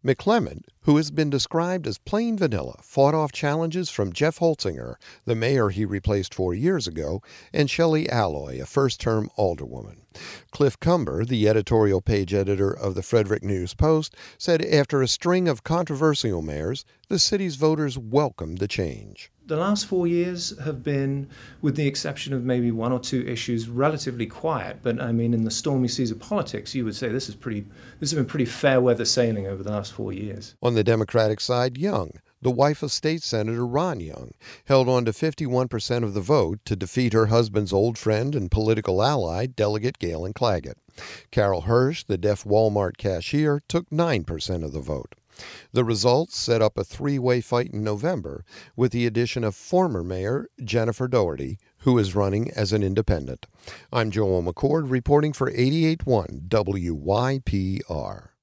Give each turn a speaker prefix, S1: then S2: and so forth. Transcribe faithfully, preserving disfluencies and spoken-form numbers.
S1: McClement, who has been described as plain vanilla, fought off challenges from Jeff Holtzinger, the mayor he replaced four years ago, and Shelley Alloy, a first-term alderwoman. Cliff Cumber, the editorial page editor of the Frederick News-Post, said after a string of controversial mayors, the city's voters welcomed the change.
S2: The last four years have been, with the exception of maybe one or two issues, relatively quiet. But I mean, in the stormy seas of politics, you would say this is pretty. This has been pretty fair weather sailing over the last four years.
S1: On the Democratic side, Young, the wife of State Senator Ron Young, held on to fifty-one percent of the vote to defeat her husband's old friend and political ally, Delegate Galen Claggett. Carol Hirsch, the deaf Walmart cashier, took nine percent of the vote. The results set up a three-way fight in November with the addition of former Mayor Jennifer Doherty, who is running as an independent. I'm Joel McCord reporting for eighty-eight point one W Y P R.